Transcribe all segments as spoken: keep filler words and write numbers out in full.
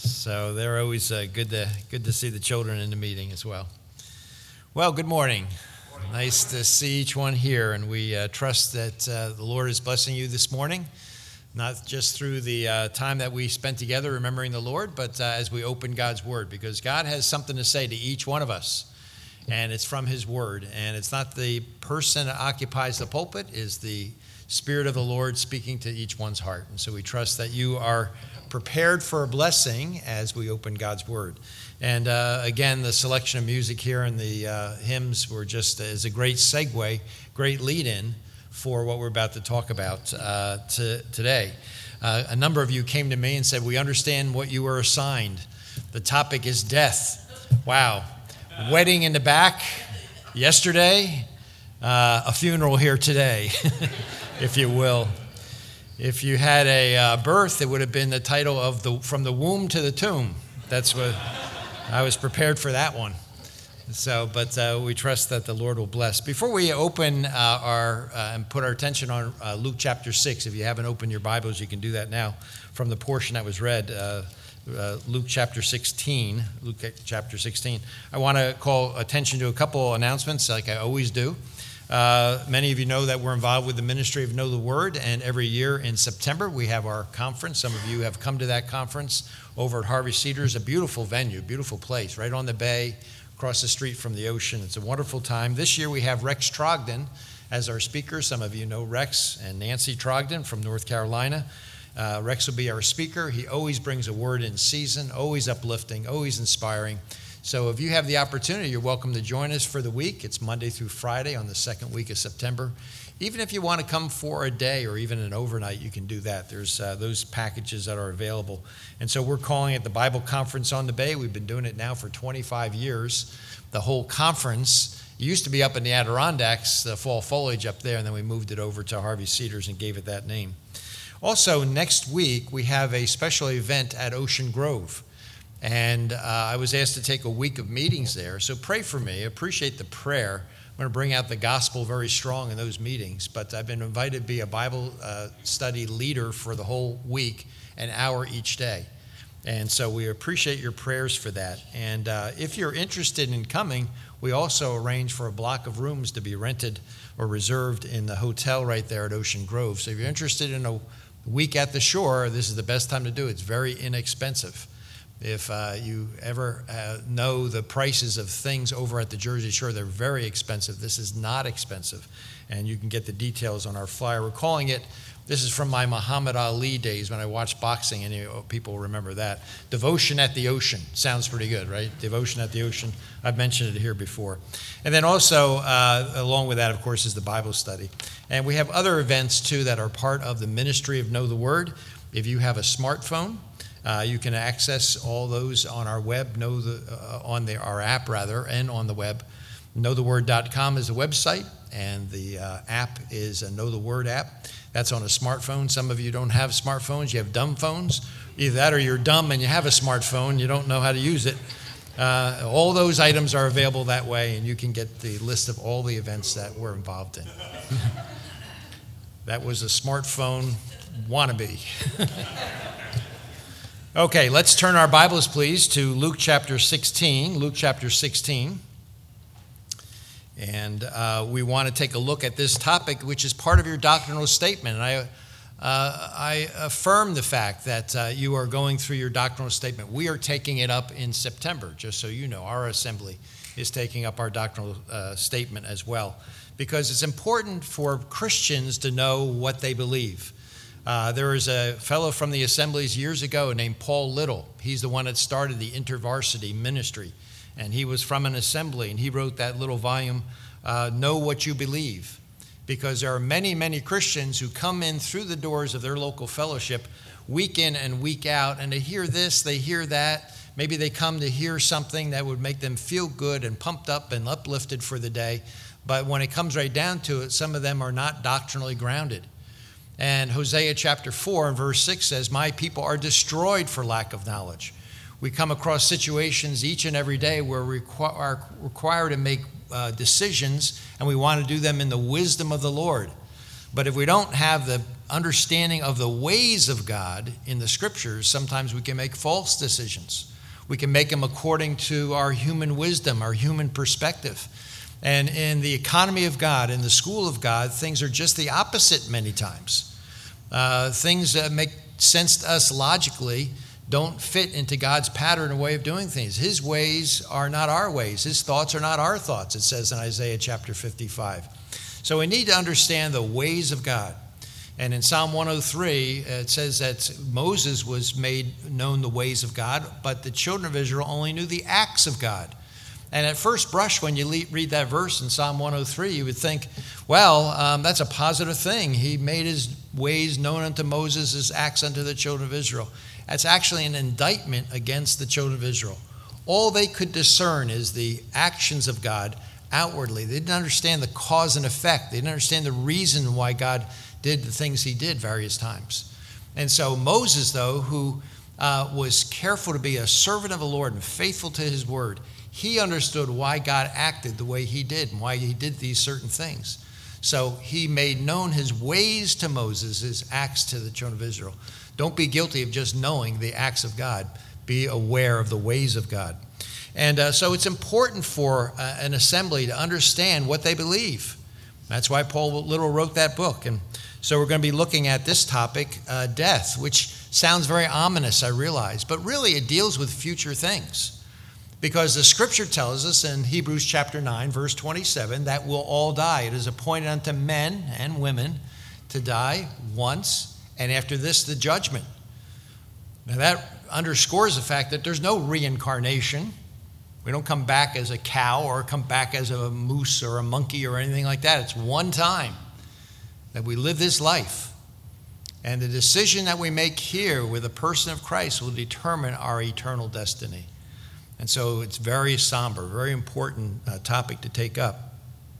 So they're always uh, good to good to see the children in the meeting as well. Well, good morning. morning. Nice to see each one here, and we uh, trust that uh, the Lord is blessing you this morning, not just through the uh, time that we spent together remembering the Lord, but uh, as we open God's Word, because God has something to say to each one of us, and it's from His Word, and it's not the person that occupies the pulpit, it's the Spirit of the Lord speaking to each one's heart. And so we trust that you are prepared for a blessing as we open God's Word. And uh, again, the selection of music here and the uh, hymns were just is a great segue, great lead-in for what we're about to talk about uh, to, today. Uh, a number of you came to me and said, we understand what you were assigned. The topic is death. Wow. Wedding in the back yesterday, uh, a funeral here today, if you will. If you had a uh, birth, it would have been the title of the From the Womb to the Tomb. That's what I was prepared for that one. So, but uh, we trust that the Lord will bless. Before we open uh, our uh, and put our attention on uh, Luke chapter six, if you haven't opened your Bibles, you can do that now from the portion that was read, uh, uh, Luke chapter sixteen. Luke chapter sixteen. I want to call attention to a couple announcements, like I always do. Uh, many of you know that we're involved with the ministry of Know the Word, and every year in September we have our conference. Some of you have come to that conference over at Harvey Cedars, a beautiful venue, beautiful place, right on the bay, across the street from the ocean. It's a wonderful time. This year we have Rex Trogdon as our speaker. Some of you know Rex and Nancy Trogdon from North Carolina. Uh, Rex will be our speaker. He always brings a word in season, always uplifting, always inspiring. So if you have the opportunity, you're welcome to join us for the week. It's Monday through Friday on the second week of September. Even if you want to come for a day or even an overnight, you can do that. There's uh, those packages that are available. And so we're calling it the Bible Conference on the Bay. We've been doing it now for twenty-five years. The whole conference used to be up in the Adirondacks, the fall foliage up there, and then we moved it over to Harvey Cedars and gave it that name. Also, next week, we have a special event at Ocean Grove. And uh, I was asked to take a week of meetings there. So pray for me. I appreciate the prayer. I'm going to bring out the gospel very strong in those meetings. But I've been invited to be a Bible uh, study leader for the whole week, an hour each day. And so we appreciate your prayers for that. And uh, if you're interested in coming, we also arrange for a block of rooms to be rented or reserved in the hotel right there at Ocean Grove. So if you're interested in a week at the shore, this is the best time to do it. It's very inexpensive. If uh, you ever uh, know the prices of things over at the Jersey Shore, they're very expensive. This is not expensive, and you can get the details on our flyer. We're calling it, this is from my Muhammad Ali days when I watched boxing, and you know, people remember that. Devotion at the Ocean. Sounds pretty good, right? Devotion at the Ocean. I've mentioned it here before. And then also, uh, along with that, of course, is the Bible study. And we have other events, too, that are part of the ministry of Know the Word. If you have a smartphone, Uh, you can access all those on our web, know the, uh, on the, our app rather, and on the web. know the word dot com is the website, and the uh, app is a Know the Word app. That's on a smartphone. Some of you don't have smartphones. You have dumb phones. Either that or you're dumb and you have a smartphone. You don't know how to use it. Uh, all those items are available that way, and you can get the list of all the events that we're involved in. That was a smartphone wannabe. Okay, let's turn our Bibles, please, to Luke chapter sixteen. Luke chapter sixteen. And uh, we want to take a look at this topic, which is part of your doctrinal statement. And I, uh, I affirm the fact that uh, you are going through your doctrinal statement. We are taking it up in September, just so you know. Our assembly is taking up our doctrinal uh, statement as well, because it's important for Christians to know what they believe. Uh, there was a fellow from the assemblies years ago named Paul Little. He's the one that started the InterVarsity ministry, and he was from an assembly, and he wrote that little volume, uh, Know What You Believe, because there are many, many Christians who come in through the doors of their local fellowship week in and week out, and they hear this, they hear that. Maybe they come to hear something that would make them feel good and pumped up and uplifted for the day, but when it comes right down to it, some of them are not doctrinally grounded. And Hosea chapter four and verse six says, my people are destroyed for lack of knowledge. We come across situations each and every day where we are required to make uh, decisions, and we want to do them in the wisdom of the Lord. But if we don't have the understanding of the ways of God in the scriptures, sometimes we can make false decisions. We can make them according to our human wisdom, our human perspective. And in the economy of God, in the school of God, things are just the opposite many times. Uh, things that make sense to us logically don't fit into God's pattern and way of doing things. His ways are not our ways. His thoughts are not our thoughts, it says in Isaiah chapter fifty-five. So we need to understand the ways of God. And in Psalm one oh three, it says that Moses was made known the ways of God, but the children of Israel only knew the acts of God. And at first brush, when you read that verse in Psalm one oh three, you would think, well, um, that's a positive thing. He made his ways known unto Moses, his acts unto the children of Israel. That's actually an indictment against the children of Israel. All they could discern is the actions of God outwardly. They didn't understand the cause and effect. They didn't understand the reason why God did the things he did various times. And so Moses, though, who uh, was careful to be a servant of the Lord and faithful to his word, he understood why God acted the way he did and why he did these certain things. So he made known his ways to Moses, his acts to the children of Israel. Don't be guilty of just knowing the acts of God. Be aware of the ways of God. And uh, so it's important for uh, an assembly to understand what they believe. That's why Paul Little wrote that book. And so we're going to be looking at this topic, uh, death, which sounds very ominous, I realize, but really it deals with future things. Because the scripture tells us in Hebrews chapter nine, verse twenty-seven, that we'll all die. It is appointed unto men and women to die once, and after this, the judgment. Now that underscores the fact that there's no reincarnation. We don't come back as a cow or come back as a moose or a monkey or anything like that. It's one time that we live this life. And the decision that we make here with a person of Christ will determine our eternal destiny. And so it's very somber, very important uh, topic to take up.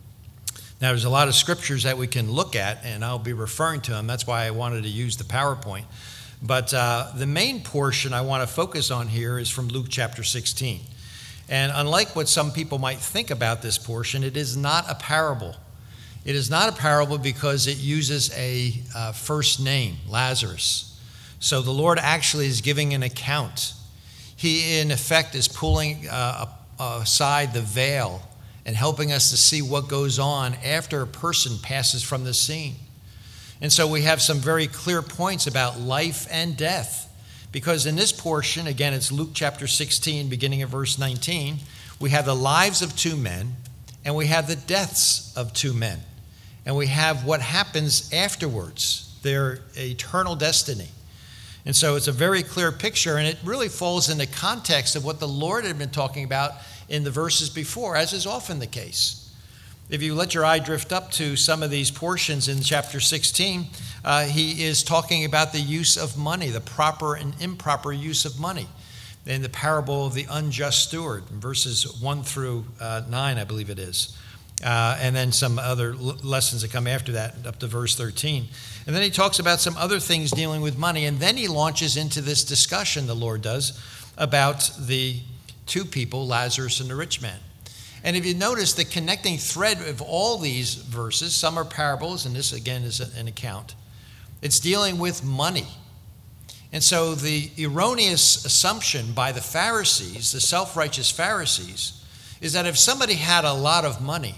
Now, there's a lot of scriptures that we can look at, and I'll be referring to them. That's why I wanted to use the PowerPoint. But uh, the main portion I want to focus on here is from Luke chapter sixteen. And unlike what some people might think about this portion, it is not a parable. It is not a parable because it uses a uh, first name, Lazarus. So the Lord actually is giving an account. He, in effect, is pulling uh, aside the veil and helping us to see what goes on after a person passes from the scene. And so we have some very clear points about life and death. Because in this portion, again, it's Luke chapter sixteen, beginning of verse nineteen, we have the lives of two men, and we have the deaths of two men. And we have what happens afterwards, their eternal destiny. And so it's a very clear picture, and it really falls in the context of what the Lord had been talking about in the verses before, as is often the case. If you let your eye drift up to some of these portions in chapter sixteen, uh, he is talking about the use of money, the proper and improper use of money. In the parable of the unjust steward, in verses one through uh, nine, I believe it is. Uh, and then some other l- lessons that come after that, up to verse thirteen. And then he talks about some other things dealing with money. And then he launches into this discussion, the Lord does, about the two people, Lazarus and the rich man. And if you notice, the connecting thread of all these verses, some are parables, and this again is an account. It's dealing with money. And so the erroneous assumption by the Pharisees, the self-righteous Pharisees, is that if somebody had a lot of money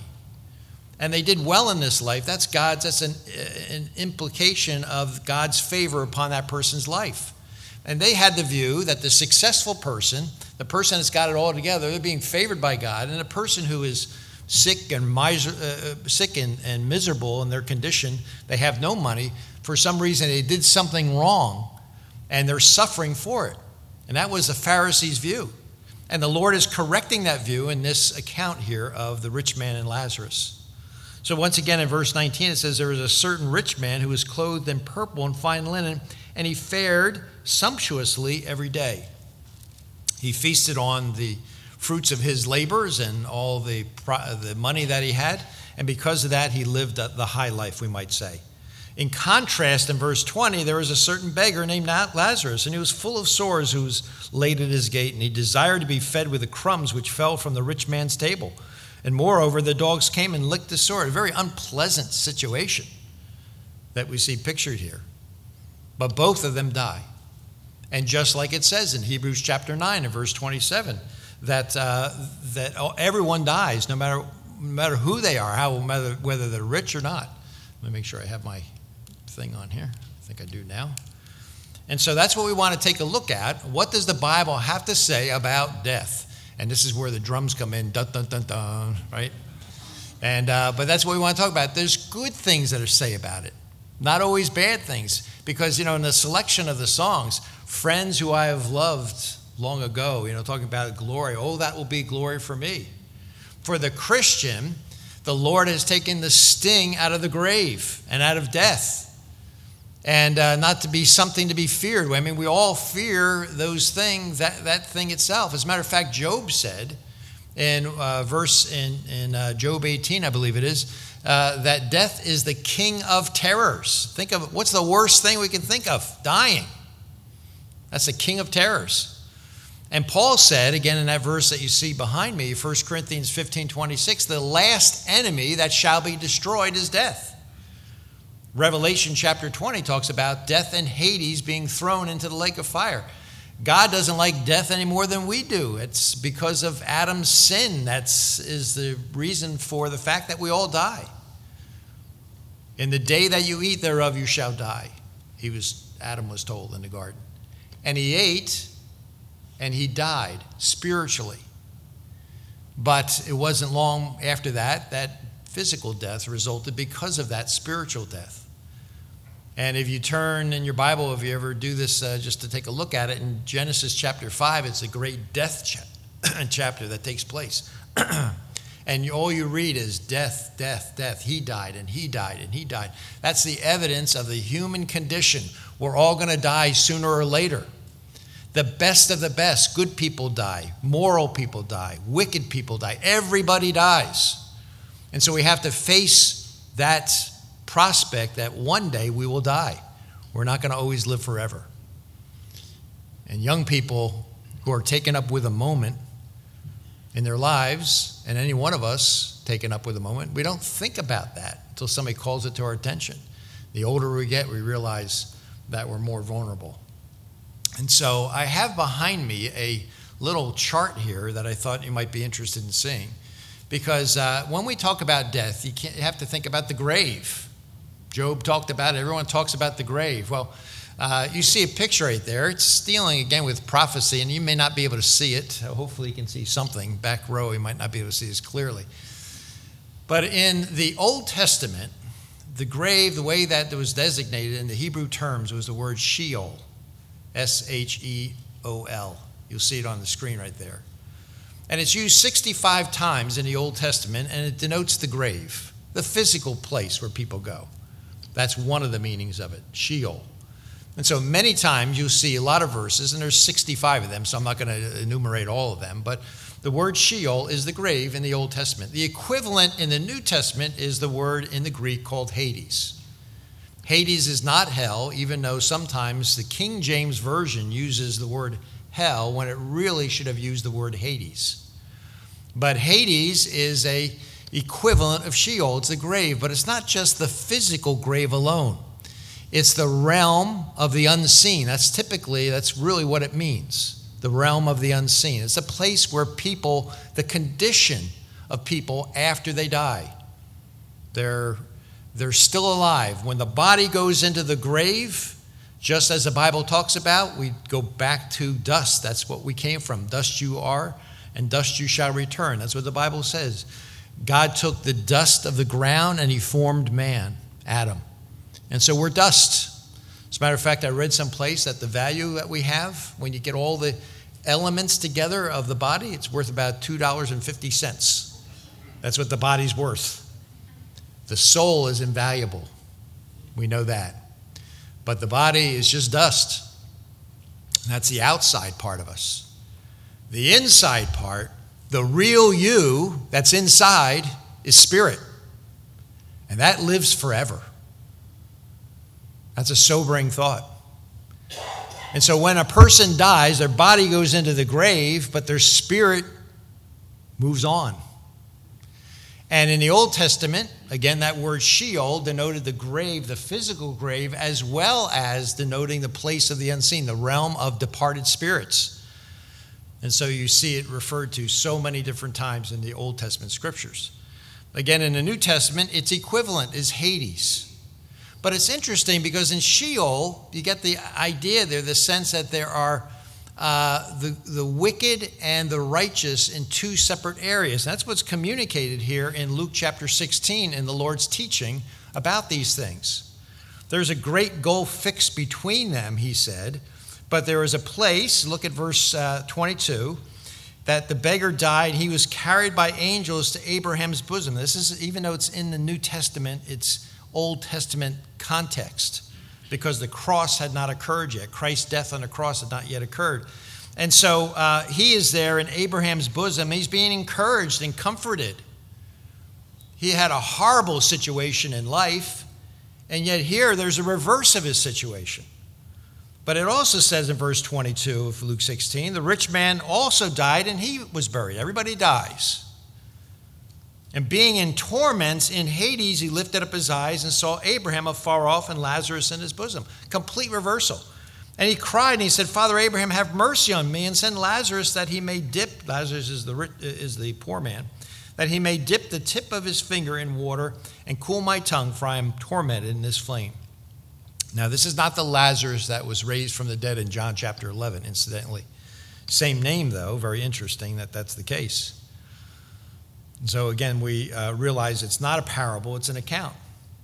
and they did well in this life, that's God's, that's an, an implication of God's favor upon that person's life. And they had the view that the successful person, the person that's got it all together, they're being favored by God. And a person who is sick and miser, uh, sick and, and miserable in their condition, they have no money, for some reason they did something wrong, and they're suffering for it. And that was the Pharisees' view. And the Lord is correcting that view in this account here of the rich man and Lazarus. So once again in verse nineteen it says, there was a certain rich man who was clothed in purple and fine linen, and he fared sumptuously every day. He feasted on the fruits of his labors and all the, the money that he had, and because of that he lived the high life, we might say. In contrast, in verse twenty, there was a certain beggar named Lazarus, and he was full of sores, who was laid at his gate, and he desired to be fed with the crumbs which fell from the rich man's table. And moreover, the dogs came and licked the sore. A very unpleasant situation that we see pictured here. but both of them die. And just like it says in Hebrews chapter nine and verse twenty-seven, that uh, that everyone dies, no matter no matter who they are, how whether, whether they're rich or not. Let me make sure I have my thing on here. I think I do now. And so that's what we want to take a look at. What does the Bible have to say about death? And this is where the drums come in, dun dun dun dun, right? And uh, but that's what we want to talk about. There's good things that are said about it, not always bad things, because you know in the selection of the songs, friends who I have loved long ago, you know, talking about glory. Oh, that will be glory for me. For the Christian, the Lord has taken the sting out of the grave and out of death. And uh, not to be something to be feared. I mean, we all fear those things, that, that thing itself. As a matter of fact, Job said in uh, verse in, in uh, Job eighteen, I believe it is, uh, that death is the king of terrors. Think of what's the worst thing we can think of? Dying. That's the king of terrors. And Paul said, again in that verse that you see behind me, First Corinthians fifteen twenty-six, the last enemy that shall be destroyed is death. Revelation chapter twenty talks about death and Hades being thrown into the lake of fire. God doesn't like death any more than we do. It's because of Adam's sin. That's is the reason for the fact that we all die. In the day that you eat thereof, you shall die. He was, Adam was told in the garden. And he ate and he died spiritually. But it wasn't long after that that physical death resulted because of that spiritual death. And if you turn in your Bible, if you ever do this uh, just to take a look at it, in Genesis chapter five, it's a great death cha- chapter that takes place. And all you read is death, death, death. He died and he died and he died. That's the evidence of the human condition. We're all going to die sooner or later. The best of the best, good people die, moral people die, wicked people die. Everybody dies. And so we have to face that prospect that one day we will die. We're not going to always live forever. And young people who are taken up with a moment in their lives, and any one of us taken up with a moment, we don't think about that until somebody calls it to our attention. The older we get, we realize that we're more vulnerable. And so I have behind me a little chart here that I thought you might be interested in seeing. Because uh, when we talk about death, you, can't, you have to think about the grave. Job talked about it. Everyone talks about the grave. Well, uh, you see a picture right there. It's dealing again with prophecy, and you may not be able to see it. Hopefully you can see something. Back row, you might not be able to see this clearly. But in the Old Testament, the grave, the way that it was designated in the Hebrew terms was the word Sheol, S H E O L. You'll see it on the screen right there. And it's used sixty-five times in the Old Testament, and it denotes the grave, the physical place where people go. That's one of the meanings of it, Sheol. And so many times you'll see a lot of verses, and there's sixty-five of them, so I'm not going to enumerate all of them, but the word Sheol is the grave in the Old Testament. The equivalent in the New Testament is the word in the Greek called Hades. Hades is not hell, even though sometimes the King James Version uses the word hell when it really should have used the word Hades. But Hades is a equivalent of Sheol. It's the grave, but it's not just the physical grave alone. It's the realm of the unseen. That's typically, that's really what it means, the realm of the unseen. It's a place where people, the condition of people after they die, they're, they're still alive. When the body goes into the grave, just as the Bible talks about, we go back to dust. That's what we came from. Dust you are, and dust you shall return. That's what the Bible says. God took the dust of the ground and he formed man, Adam. And so we're dust. As a matter of fact, I read someplace that the value that we have, when you get all the elements together of the body, it's worth about two dollars and fifty cents. That's what the body's worth. The soul is invaluable. We know that. But the body is just dust. That's the outside part of us. The inside part, the real you that's inside, is spirit. And that lives forever. That's a sobering thought. And so when a person dies, their body goes into the grave, but their spirit moves on. And in the Old Testament, Again, that word Sheol denoted the grave, the physical grave, as well as denoting the place of the unseen, the realm of departed spirits. And so you see it referred to so many different times in the Old Testament scriptures. Again, in the New Testament, its equivalent is Hades. But it's interesting because in Sheol, you get the idea there, the sense that there are uh, the, the wicked and the righteous in two separate areas. That's what's communicated here in Luke chapter sixteen in the Lord's teaching about these things. There's a great gulf fixed between them, he said, but there is a place, look at verse uh, twenty-two, that the beggar died. He was carried by angels to Abraham's bosom. This is, even though it's in the New Testament, it's Old Testament context because the cross had not occurred yet. Christ's death on the cross had not yet occurred. And so uh, he is there in Abraham's bosom. He's being encouraged and comforted. He had a horrible situation in life, and yet here there's a reverse of his situation. But it also says in verse twenty-two of Luke sixteen, the rich man also died and he was buried. Everybody dies. And being in torments in Hades, he lifted up his eyes and saw Abraham afar off and Lazarus in his bosom. Complete reversal. And he cried and he said, Father Abraham, have mercy on me and send Lazarus that he may dip, Lazarus is the, is the poor man, that he may dip the tip of his finger in water and cool my tongue, for I am tormented in this flame. Now, this is not the Lazarus that was raised from the dead in John chapter eleven, incidentally. Same name, though. Very interesting that that's the case. And so, again, we uh, realize it's not a parable, it's an account.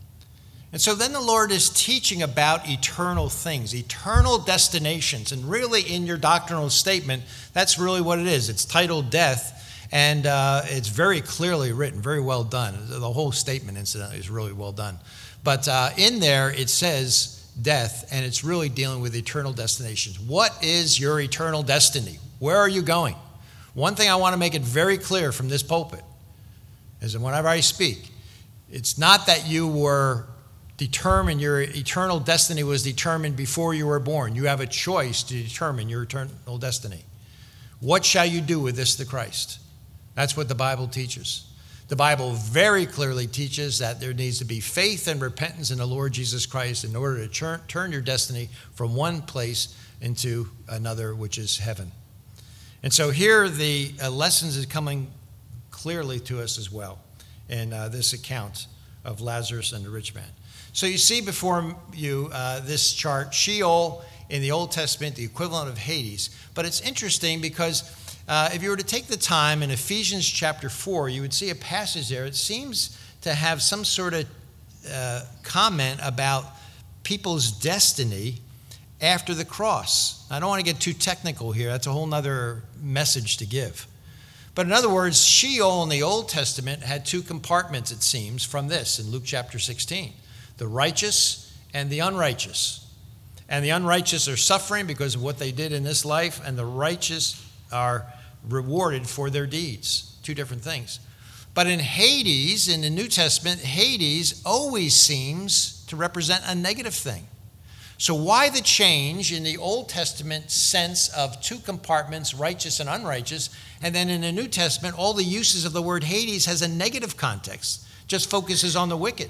And so then the Lord is teaching about eternal things, eternal destinations. And really, in your doctrinal statement, that's really what it is. It's titled Death, and uh, it's very clearly written, very well done. The whole statement, incidentally, is really well done. But uh, in there, it says death, and it's really dealing with eternal destinations. What is your eternal destiny? Where are you going? One thing I want to make it very clear from this pulpit is that whenever I speak, it's not that you were determined, your eternal destiny was determined before you were born. You have a choice to determine your eternal destiny. What shall you do with this, the Christ? That's what the Bible teaches. The Bible very clearly teaches that there needs to be faith and repentance in the Lord Jesus Christ in order to turn, turn your destiny from one place into another, which is heaven. And so here the uh, lessons is coming clearly to us as well in uh, this account of Lazarus and the rich man. So you see before you uh, this chart, Sheol in the Old Testament, the equivalent of Hades. But it's interesting because uh, if you were to take the time in Ephesians chapter four, you would see a passage there. It seems to have some sort of uh, comment about people's destiny after the cross. I don't want to get too technical here. That's a whole other message to give. But in other words, Sheol in the Old Testament had two compartments, it seems, from this in Luke chapter sixteen. The righteous and the unrighteous. And the unrighteous are suffering because of what they did in this life, and the righteous are rewarded for their deeds. Two different things. But in Hades, in the New Testament, Hades always seems to represent a negative thing. So why the change in the Old Testament sense of two compartments, righteous and unrighteous, and then in the New Testament, all the uses of the word Hades has a negative context, just focuses on the wicked.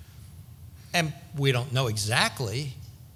And we don't know exactly,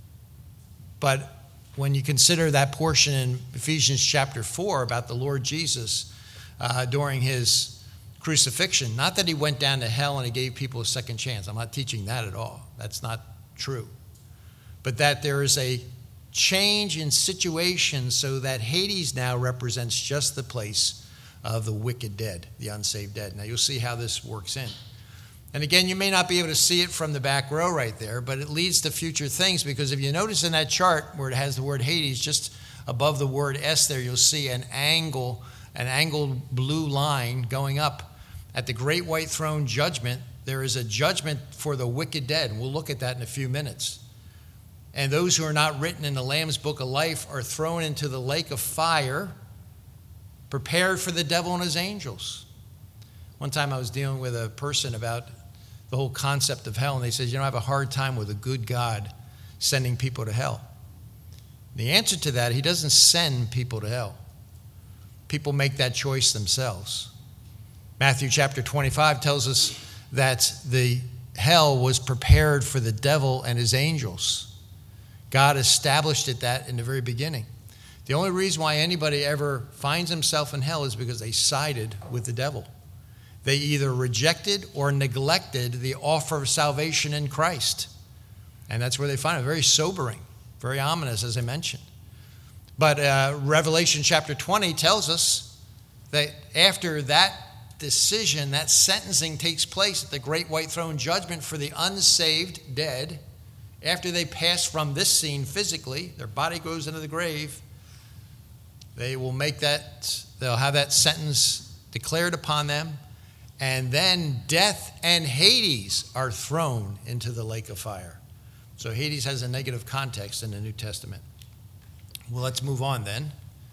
but when you consider that portion in Ephesians chapter four about the Lord Jesus uh, during his crucifixion, not that he went down to hell and he gave people a second chance. I'm not teaching that at all. That's not true. But that there is a change in situation so that Hades now represents just the place of the wicked dead, the unsaved dead. Now you'll see how this works in. And again, you may not be able to see it from the back row right there, but it leads to future things, because if you notice in that chart where it has the word Hades, just above the word S there, you'll see an angle, an angled blue line going up. At the great white throne judgment, there is a judgment for the wicked dead. And we'll look at that in a few minutes. And those who are not written in the Lamb's Book of Life are thrown into the lake of fire, prepared for the devil and his angels. One time I was dealing with a person about the whole concept of hell, and they said, you know, I have a hard time with a good God sending people to hell. The answer to that, he doesn't send people to hell. People make that choice themselves. Matthew chapter twenty-five tells us that the hell was prepared for the devil and his angels. God established it that in the very beginning. The only reason why anybody ever finds himself in hell is because they sided with the devil. They either rejected or neglected the offer of salvation in Christ. And that's where they find it. Very sobering, very ominous, as I mentioned. But uh, Revelation chapter twenty tells us that after that decision, that sentencing takes place at the great white throne judgment for the unsaved dead, after they pass from this scene physically, their body goes into the grave, they will make that, they'll have that sentence declared upon them, and then death and Hades are thrown into the lake of fire. So Hades has a negative context in the New Testament. Well, let's move on then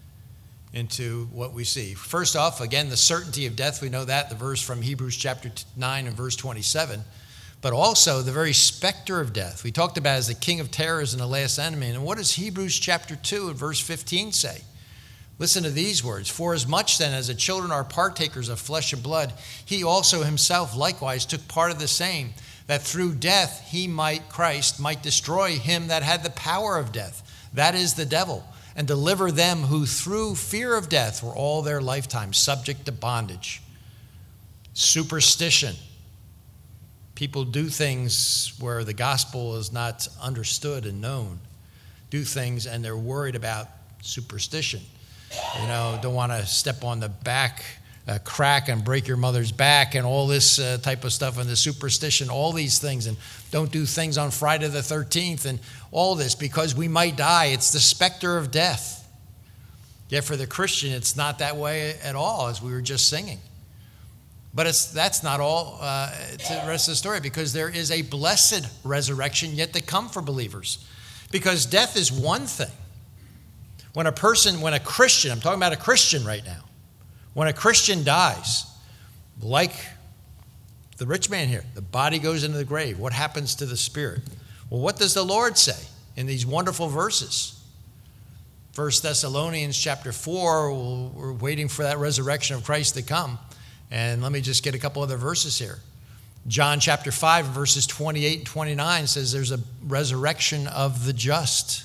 into what we see. First off, again, the certainty of death. We know that, the verse from Hebrews chapter nine and verse twenty-seven. But also the very specter of death. We talked about as the king of terrors and the last enemy. And what does Hebrews chapter two and verse fifteen say? Listen to these words. For as much then as the children are partakers of flesh and blood, he also himself likewise took part of the same, that through death he might, Christ, might destroy him that had the power of death, that is the devil, and deliver them who through fear of death were all their lifetime subject to bondage. Superstition. People do things where the gospel is not understood and known. Do things and they're worried about superstition. You know, don't want to step on the back uh, crack and break your mother's back and all this uh, type of stuff and the superstition, all these things. And don't do things on Friday the thirteenth and all this because we might die. It's the specter of death. Yet for the Christian, it's not that way at all, as we were just singing. But it's, that's not all uh, to the rest of the story, because there is a blessed resurrection yet to come for believers. Because death is one thing. When a person, when a Christian, I'm talking about a Christian right now, when a Christian dies, like the rich man here, the body goes into the grave. What happens to the spirit? Well, what does the Lord say in these wonderful verses? First Thessalonians chapter four, we're waiting for that resurrection of Christ to come. And let me just get a couple other verses here. John chapter five, verses twenty-eight and twenty-nine says there's a resurrection of the just.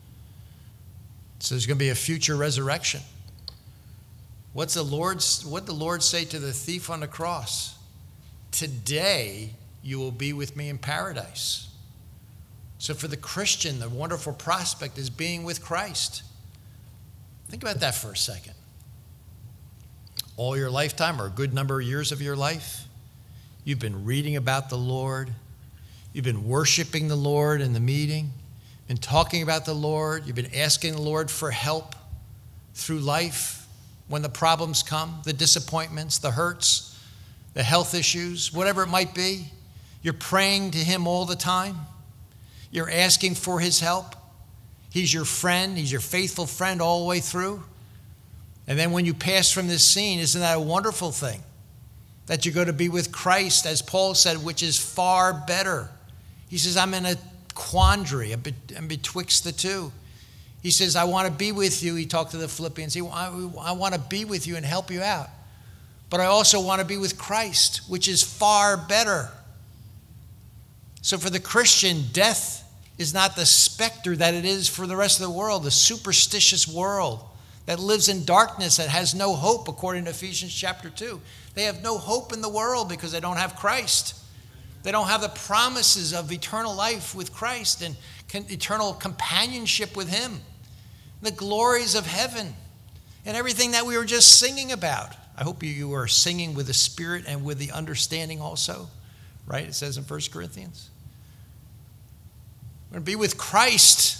So there's going to be a future resurrection. What's the Lord's, what the Lord say to the thief on the cross? Today you will be with me in paradise. So for the Christian, the wonderful prospect is being with Christ. Think about that for a second. All your lifetime, or a good number of years of your life, you've been reading about the Lord. You've been worshiping the Lord in the meeting, been talking about the Lord. You've been asking the Lord for help through life when the problems come, the disappointments, the hurts, the health issues, whatever it might be. You're praying to him all the time. You're asking for his help. He's your friend. He's your faithful friend all the way through. And then when you pass from this scene, isn't that a wonderful thing? That you go to be with Christ, as Paul said, which is far better. He says, I'm in a quandary, I'm betwixt the two. He says, I want to be with you. He talked to the Philippians. He, I, I want to be with you and help you out. But I also want to be with Christ, which is far better. So for the Christian, death is not the specter that it is for the rest of the world, the superstitious world that lives in darkness, that has no hope, according to Ephesians chapter two. They have no hope in the world because they don't have Christ. They don't have the promises of eternal life with Christ and eternal companionship with him, the glories of heaven, and everything that we were just singing about. I hope you, you are singing with the Spirit and with the understanding also, right? It says in First Corinthians. We're going to be with Christ.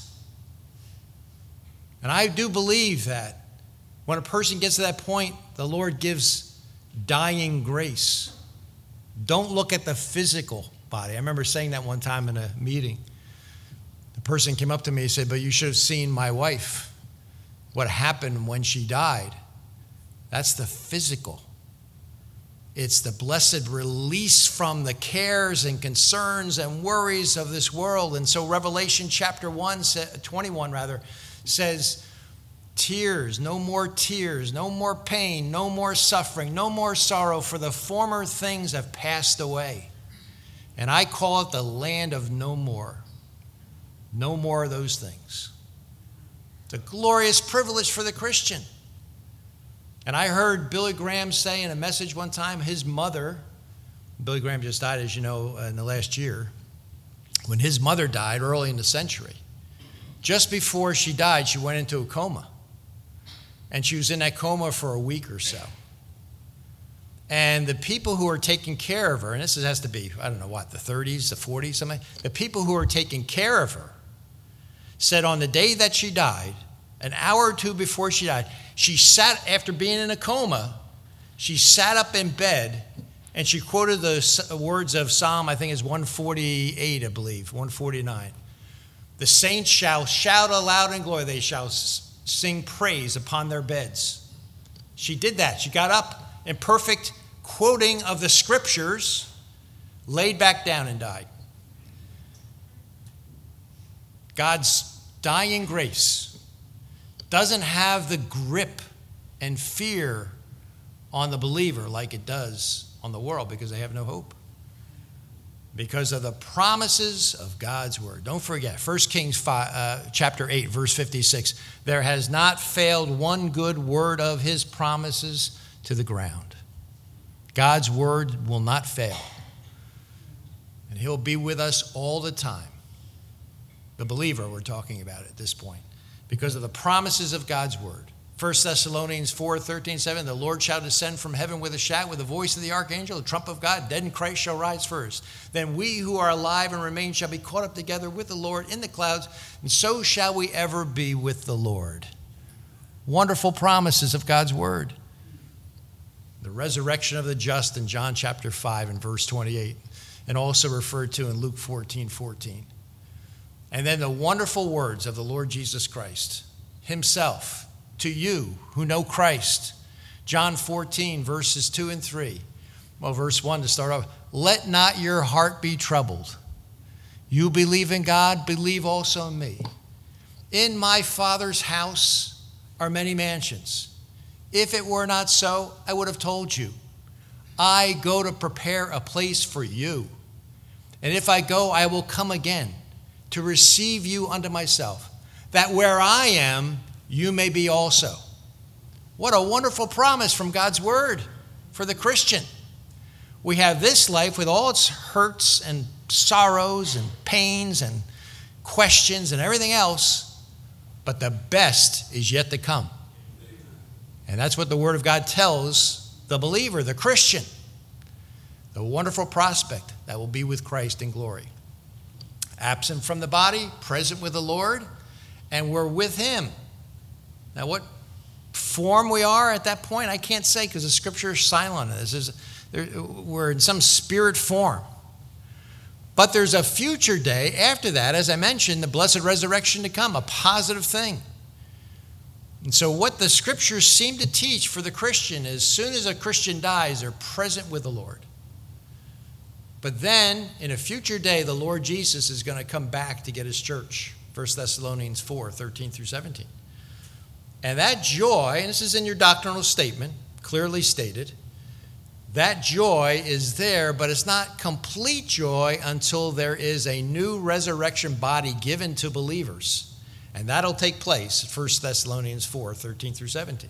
And I do believe that when a person gets to that point, the Lord gives dying grace. Don't look at the physical body. I remember saying that one time in a meeting. The person came up to me and said, but you should have seen my wife, what happened when she died. That's the physical. It's the blessed release from the cares and concerns and worries of this world. And so Revelation chapter one, twenty-one rather, says Tears, no more tears, no more pain, no more suffering, no more sorrow, for the former things have passed away. And I call it the land of no more. No more of those things. It's a glorious privilege for the Christian. And I heard Billy Graham say in a message one time, his mother, Billy Graham just died, as you know, in the last year, when his mother died early in the century, just before she died, she went into a coma. And she was in that coma for a week or so. And the people who are taking care of her, and this has to be, I don't know what, the thirties, the forties, something, the people who are taking care of her said on the day that she died, an hour or two before she died, she sat, after being in a coma, she sat up in bed and she quoted the words of Psalm, I think it's one forty-eight, I believe, one forty-nine. The saints shall shout aloud in glory, they shall sing praise upon their beds. She did that. She got up in perfect quoting of the scriptures, laid back down and died. God's dying grace doesn't have the grip and fear on the believer like it does on the world, because they have no hope. Because of the promises of God's word. Don't forget, First Kings five, uh, chapter eight, verse fifty-six. There has not failed one good word of his promises to the ground. God's word will not fail. And he'll be with us all the time. The believer we're talking about at this point. Because of the promises of God's word. First Thessalonians four, thirteen, seven, the Lord shall descend from heaven with a shout, with the voice of the archangel, the trump of God, dead in Christ shall rise first. Then we who are alive and remain shall be caught up together with the Lord in the clouds, and so shall we ever be with the Lord. Wonderful promises of God's word. The resurrection of the just in John chapter five and verse twenty-eight, and also referred to in Luke fourteen, fourteen. And then the wonderful words of the Lord Jesus Christ himself, to you who know Christ. John fourteen, verses two and three. Well, verse one to start off. Let not your heart be troubled. You believe in God, believe also in me. In my Father's house are many mansions. If it were not so, I would have told you. I go to prepare a place for you. And if I go, I will come again to receive you unto myself, that where I am, you may be also. What a wonderful promise from God's word for the Christian. We have this life with all its hurts and sorrows and pains and questions and everything else, but the best is yet to come. And that's what the word of God tells the believer, the Christian. The wonderful prospect that will be with Christ in glory. Absent from the body, present with the Lord, and we're with him. Now, what form we are at that point, I can't say, because the scripture is silent on this. Is, there, we're in some spirit form. But there's a future day after that, as I mentioned, the blessed resurrection to come, a positive thing. And so what the scriptures seem to teach for the Christian is, as soon as a Christian dies, they're present with the Lord. But then, in a future day, the Lord Jesus is going to come back to get his church. First Thessalonians four, thirteen through seventeen. And that joy, and this is in your doctrinal statement, clearly stated, that joy is there, but it's not complete joy until there is a new resurrection body given to believers. And that'll take place at First Thessalonians four, thirteen through seventeen.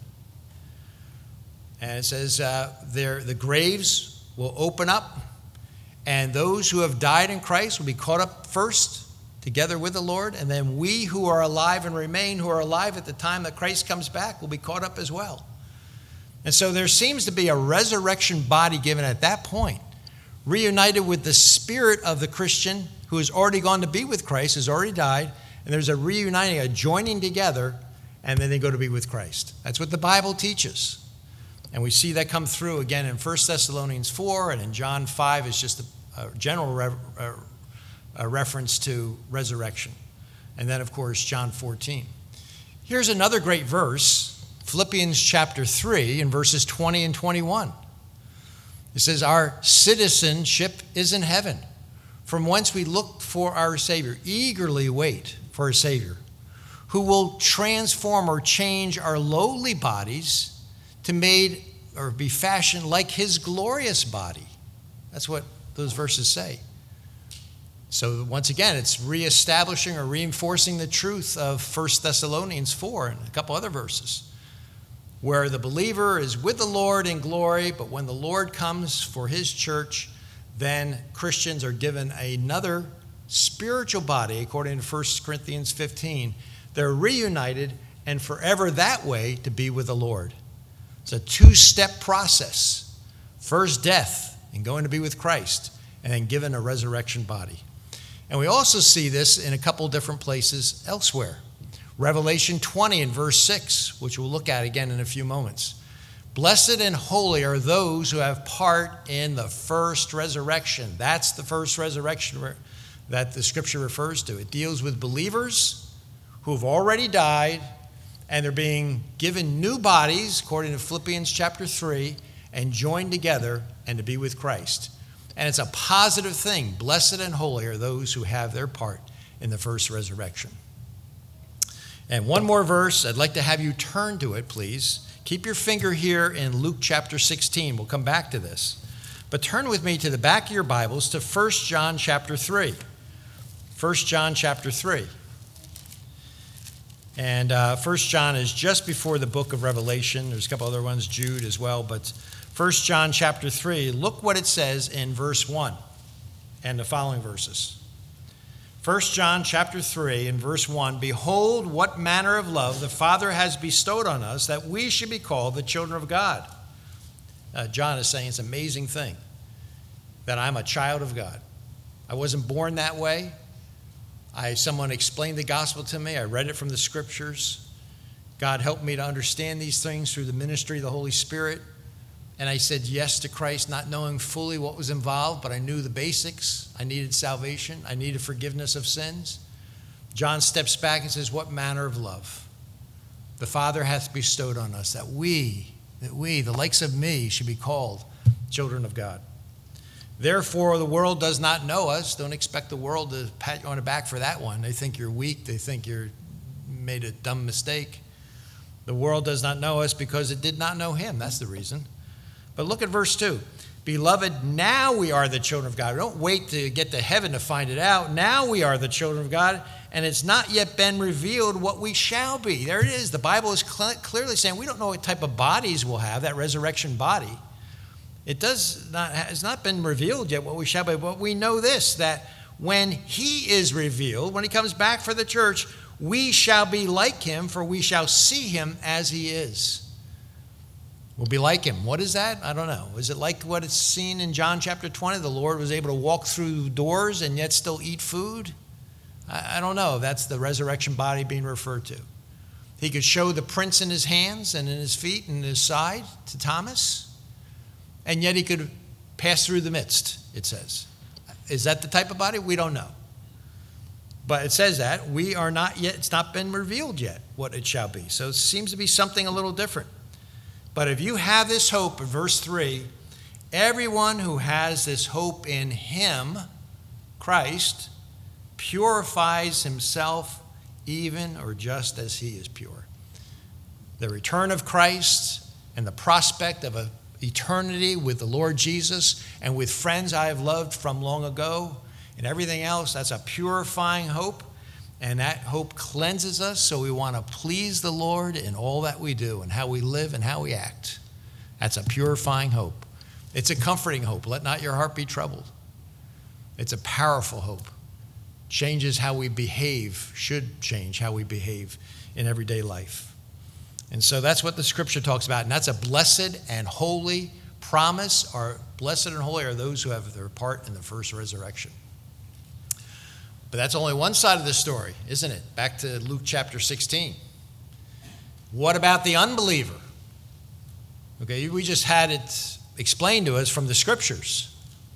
And it says uh, there the graves will open up, and those who have died in Christ will be caught up first together with the Lord, and then we who are alive and remain, who are alive at the time that Christ comes back, will be caught up as well. And so there seems to be a resurrection body given at that point, reunited with the spirit of the Christian who has already gone to be with Christ, has already died, and there's a reuniting, a joining together, and then they go to be with Christ. That's what the Bible teaches. And we see that come through again in First Thessalonians four, and in John five is just a, a general re- uh, a reference to resurrection. And then, of course, John fourteen. Here's another great verse, Philippians chapter three, in verses twenty and twenty-one. It says, our citizenship is in heaven, from whence we look for our Savior, eagerly wait for a Savior, who will transform or change our lowly bodies to made or be fashioned like his glorious body. That's what those verses say. So once again, it's reestablishing or reinforcing the truth of First Thessalonians four and a couple other verses, where the believer is with the Lord in glory, but when the Lord comes for his church, then Christians are given another spiritual body, according to First Corinthians fifteen. They're reunited and forever that way to be with the Lord. It's a two-step process. First death and going to be with Christ, and then given a resurrection body. And we also see this in a couple different places elsewhere. Revelation twenty and verse six, which we'll look at again in a few moments. Blessed and holy are those who have part in the first resurrection. That's the first resurrection that the scripture refers to. It deals with believers who have already died, and they're being given new bodies, according to Philippians chapter three, and joined together and to be with Christ. And it's a positive thing. Blessed and holy are those who have their part in the first resurrection. And one more verse, I'd like to have you turn to it, please. Keep your finger here in Luke chapter sixteen. We'll come back to this. But turn with me to the back of your Bibles to First John chapter three. First John chapter three. And uh, First John is just before the book of Revelation. There's a couple other ones, Jude as well. But First John chapter three, look what it says in verse one and the following verses. First John chapter three and verse one, behold, what manner of love the Father has bestowed on us, that we should be called the children of God. Uh, John is saying it's an amazing thing that I'm a child of God. I wasn't born that way. I, someone explained the gospel to me. I read it from the scriptures. God helped me to understand these things through the ministry of the Holy Spirit. And I said yes to Christ, not knowing fully what was involved, but I knew the basics. I needed salvation. I needed forgiveness of sins. John steps back and says, what manner of love the Father hath bestowed on us, that we, that we, the likes of me, should be called children of God. Therefore, the world does not know us. Don't expect the world to pat you on the back for that one. They think you're weak. They think you made a dumb mistake. The world does not know us because it did not know him. That's the reason. But look at verse two. Beloved, now we are the children of God. We don't wait to get to heaven to find it out. Now we are the children of God, and it's not yet been revealed what we shall be. There it is. The Bible is cl- clearly saying we don't know what type of bodies we'll have, that resurrection body. It does not, has not been revealed yet what we shall be, but we know this, that when he is revealed, when he comes back for the church, we shall be like him, for we shall see him as he is. We'll be like him. What is that? I don't know. Is it like what it's seen in John chapter twenty? The Lord was able to walk through doors and yet still eat food? I, I don't know. That's the resurrection body being referred to. He could show the prints in his hands and in his feet and his side to Thomas, and yet he could pass through the midst, it says. Is that the type of body? We don't know. But it says that. We are not yet, it's not been revealed yet what it shall be. So it seems to be something a little different. But if you have this hope, in verse three, everyone who has this hope in him, Christ, purifies himself even or just as he is pure. The return of Christ and the prospect of an eternity with the Lord Jesus and with friends I have loved from long ago and everything else, that's a purifying hope. And that hope cleanses us, so we want to please the Lord in all that we do and how we live and how we act. That's a purifying hope. It's a comforting hope. Let not your heart be troubled. It's a powerful hope. Changes how we behave, should change how we behave in everyday life. And so that's what the scripture talks about. And that's a blessed and holy promise. Or blessed and holy are those who have their part in the first resurrection. But that's only one side of the story, isn't it? Back to Luke chapter sixteen. What about the unbeliever? Okay, we just had it explained to us from the scriptures.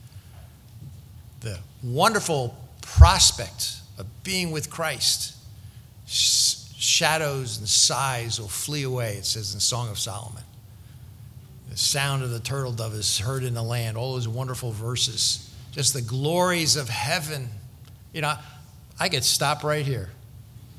The wonderful prospect of being with Christ. Shadows and sighs will flee away, it says in Song of Solomon. The sound of the turtle dove is heard in the land. All those wonderful verses. Just the glories of heaven. You know, I could stop right here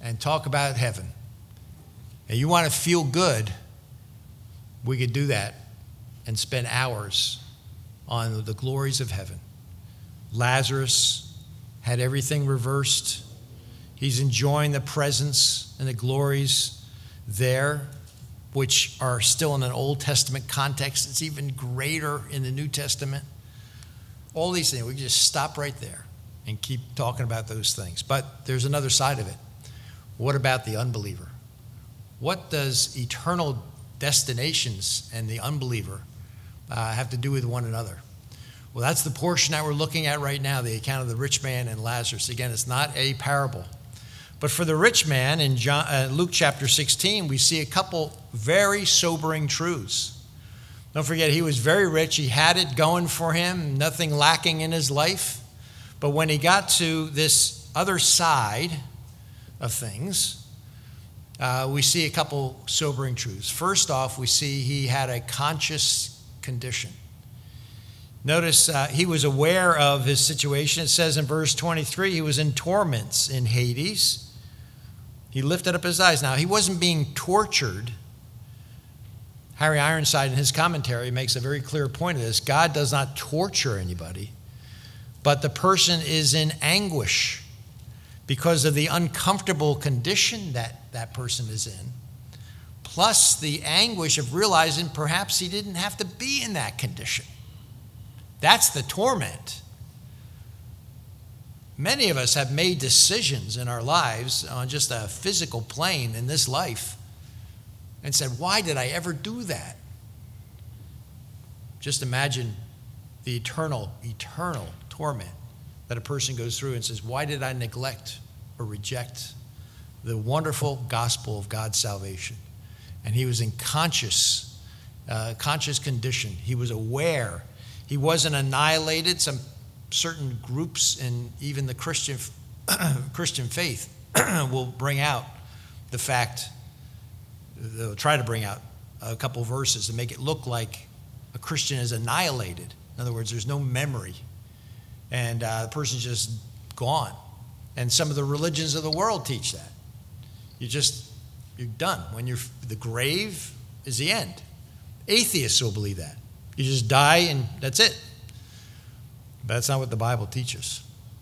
and talk about heaven, and you want to feel good, we could do that and spend hours on the glories of heaven. Lazarus had everything reversed. He's enjoying the presence and the glories there, which are still in an Old Testament context. It's even greater in the New Testament. All these things, we can just stop right there and keep talking about those things. But there's another side of it. What about the unbeliever? What does eternal destinations and the unbeliever uh, have to do with one another? Well, that's the portion that we're looking at right now, the account of the rich man and Lazarus. Again, it's not a parable. But for the rich man in John, uh, Luke chapter sixteen, we see a couple very sobering truths. Don't forget, he was very rich. He had it going for him, nothing lacking in his life. But when he got to this other side of things, uh, we see a couple sobering truths. First off, we see he had a conscious condition. Notice uh, he was aware of his situation. It says in verse twenty-three, he was in torments in Hades. He lifted up his eyes. Now, he wasn't being tortured. Harry Ironside, in his commentary, makes a very clear point of this. God does not torture anybody, but the person is in anguish because of the uncomfortable condition that that person is in, plus the anguish of realizing perhaps he didn't have to be in that condition. That's the torment. Many of us have made decisions in our lives on just a physical plane in this life and said, why did I ever do that? Just imagine the eternal, eternal torment that a person goes through and says, why did I neglect or reject the wonderful gospel of God's salvation? And he was in conscious, uh, conscious condition. He was aware. He wasn't annihilated. Some certain groups in even the Christian Christian faith will bring out the fact, they'll try to bring out a couple verses to make it look like a Christian is annihilated. In other words, there's no memory, and uh, the person's just gone. And some of the religions of the world teach that. You just, you're done. When you're, the grave is the end. Atheists will believe that. You just die and that's it. But that's not what the Bible teaches.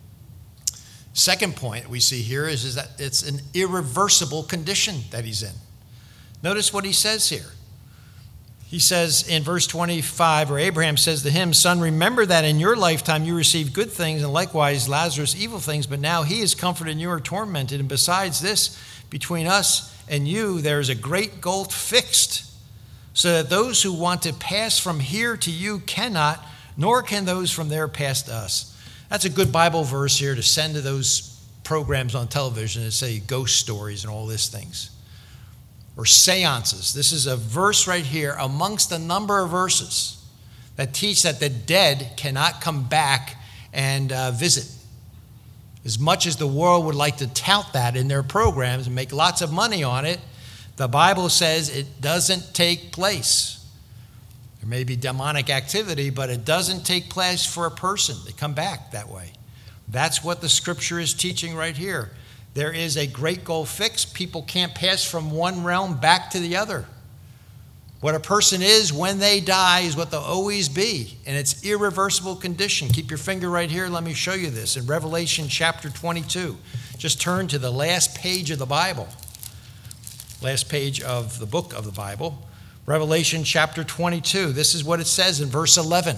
Second point we see here is, is that it's an irreversible condition that he's in. Notice what he says here. He says in verse twenty-five, or Abraham says to him, son, remember that in your lifetime you received good things, and likewise Lazarus evil things, but now he is comforted and you are tormented. And besides this, between us and you there is a great gulf fixed, so that those who want to pass from here to you cannot, nor can those from there pass to us. That's a good Bible verse here to send to those programs on television that say ghost stories and all these things. Or seances. This is a verse right here amongst a number of verses that teach that the dead cannot come back and uh, visit. As much as the world would like to tout that in their programs and make lots of money on it, the Bible says it doesn't take place. There may be demonic activity, but it doesn't take place for a person to come back that way. That's what the scripture is teaching right here. There is a great goal fixed. People can't pass from one realm back to the other. What a person is when they die is what they'll always be, and it's irreversible condition. Keep your finger right here. Let me show you this. In Revelation chapter twenty-two, just turn to the last page of the Bible. Last page of the book of the Bible. Revelation chapter twenty-two. This is what it says in verse eleven.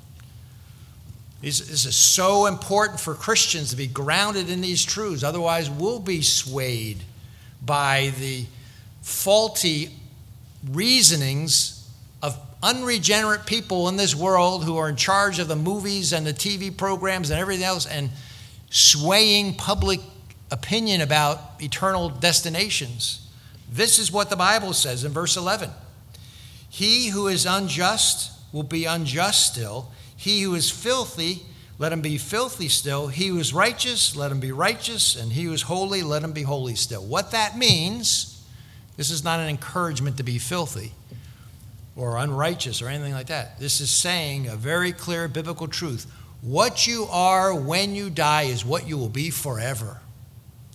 This is so important for Christians to be grounded in these truths. Otherwise, we'll be swayed by the faulty reasonings of unregenerate people in this world who are in charge of the movies and the T V programs and everything else, and swaying public opinion about eternal destinations. This is what the Bible says in verse eleven. He who is unjust will be unjust still. He who is filthy, let him be filthy still. He who is righteous, let him be righteous. And he who is holy, let him be holy still. What that means, this is not an encouragement to be filthy or unrighteous or anything like that. This is saying a very clear biblical truth. What you are when you die is what you will be forever.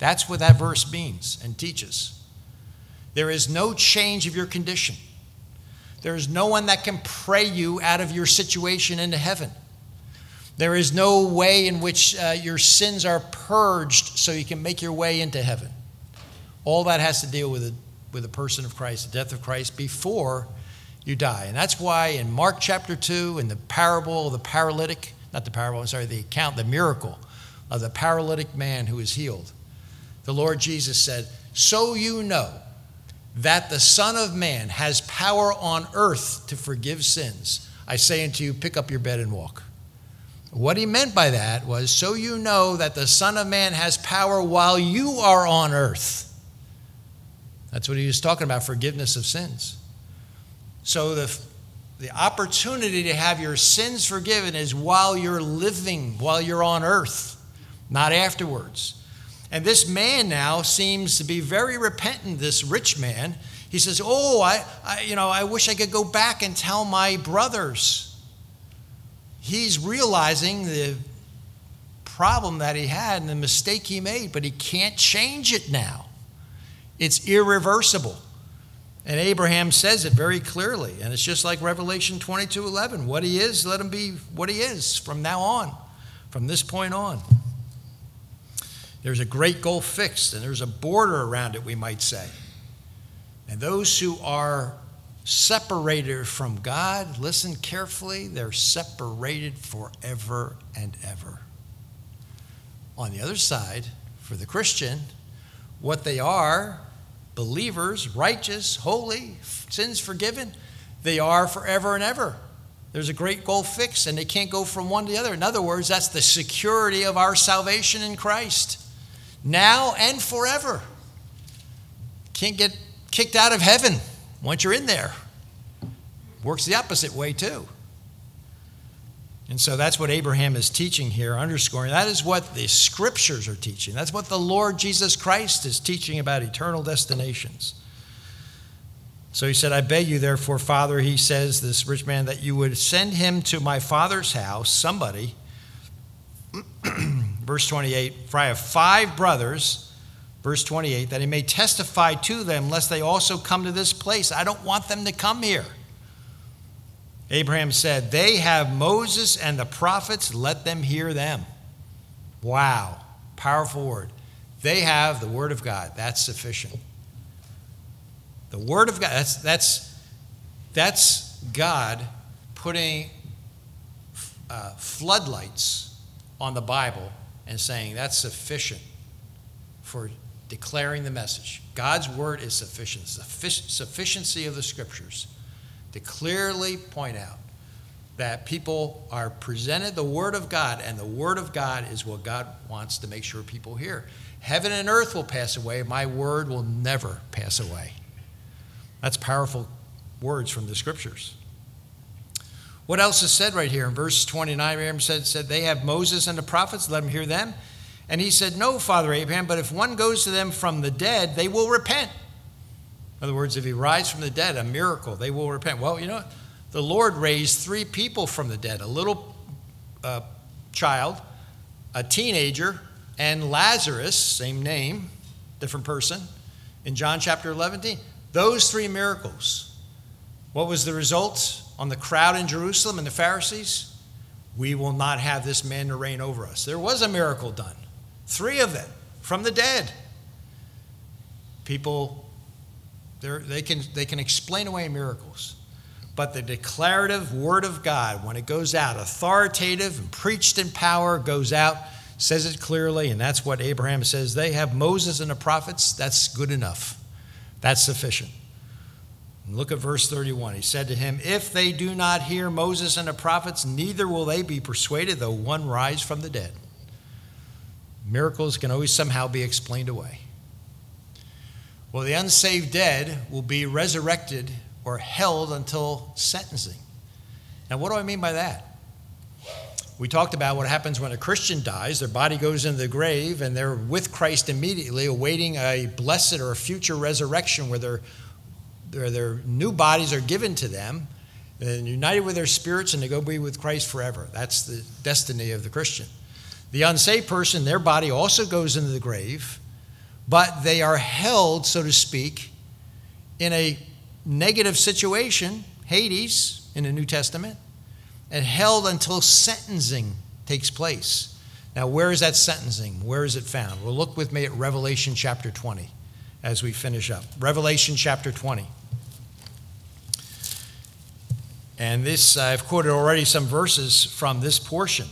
That's what that verse means and teaches. There is no change of your condition. There is no one that can pray you out of your situation into heaven. There is no way in which uh, your sins are purged so you can make your way into heaven. All that has to deal with the, with the person of Christ, the death of Christ, before you die. And that's why in Mark chapter two, in the parable of the paralytic, not the parable, I'm sorry, the account, the miracle of the paralytic man who is healed, the Lord Jesus said, so you know that the Son of Man has power on earth to forgive sins. I say unto you, pick up your bed and walk. What he meant by that was, so you know that the Son of Man has power while you are on earth. That's what he was talking about, forgiveness of sins. So the, the opportunity to have your sins forgiven is while you're living, while you're on earth, not afterwards. And this man now seems to be very repentant, this rich man. He says, oh, I, I, you know, I wish I could go back and tell my brothers. He's realizing the problem that he had and the mistake he made, but he can't change it now. It's irreversible. And Abraham says it very clearly. And it's just like Revelation twenty-two eleven. What he is, let him be what he is from now on, from this point on. There's a great goal fixed, and there's a border around it, we might say. And those who are separated from God, listen carefully, they're separated forever and ever. On the other side, for the Christian, what they are, believers, righteous, holy, sins forgiven, they are forever and ever. There's a great goal fixed, and they can't go from one to the other. In other words, that's the security of our salvation in Christ. Now and forever. Can't get kicked out of heaven once you're in there. Works the opposite way too. And so that's what Abraham is teaching here, underscoring. That is what the scriptures are teaching. That's what the Lord Jesus Christ is teaching about eternal destinations. So he said, I beg you, therefore, Father, he says, this rich man, that you would send him to my father's house, somebody. Verse twenty-eight, for I have five brothers, verse twenty-eight, that he may testify to them, lest they also come to this place. I don't want them to come here. Abraham said, they have Moses and the prophets, let them hear them. Wow, powerful word. They have the word of God. That's sufficient. The word of God, that's, that's, that's God putting uh, floodlights on the Bible and saying that's sufficient for declaring the message. God's word is sufficient. Sufficiency of the scriptures to clearly point out that people are presented the word of God, and the word of God is what God wants to make sure people hear. Heaven and earth will pass away. My word will never pass away. That's powerful words from the scriptures. What else is said right here? In verse twenty-nine, Abraham said, said, they have Moses and the prophets, let them hear them. And he said, no, Father Abraham, but if one goes to them from the dead, they will repent. In other words, if he rises from the dead, a miracle, they will repent. Well, you know what? The Lord raised three people from the dead, a little uh, child, a teenager, and Lazarus, same name, different person, in John chapter eleven. Those three miracles. What was the result on the crowd in Jerusalem and the Pharisees? We will not have this man to reign over us. There was a miracle done. Three of them from the dead. People, they can, they can explain away miracles. But the declarative word of God, when it goes out, authoritative and preached in power, goes out, says it clearly, and that's what Abraham says. They have Moses and the prophets. That's good enough. That's sufficient. And look at verse thirty-one. He said to him, if they do not hear Moses and the prophets, neither will they be persuaded, though one rise from the dead. Miracles can always somehow be explained away. Well, the unsaved dead will be resurrected or held until sentencing. Now, what do I mean by that? We talked about what happens when a Christian dies. Their body goes into the grave, and they're with Christ immediately, awaiting a blessed or a future resurrection where their, their, their new bodies are given to them, and united with their spirits, and they go be with Christ forever. That's the destiny of the Christian. The unsaved person, their body also goes into the grave, but they are held, so to speak, in a negative situation, Hades in the New Testament, and held until sentencing takes place. Now, where is that sentencing? Where is it found? Well, look with me at Revelation chapter twenty as we finish up. Revelation chapter twenty. And this, I've quoted already some verses from this portion.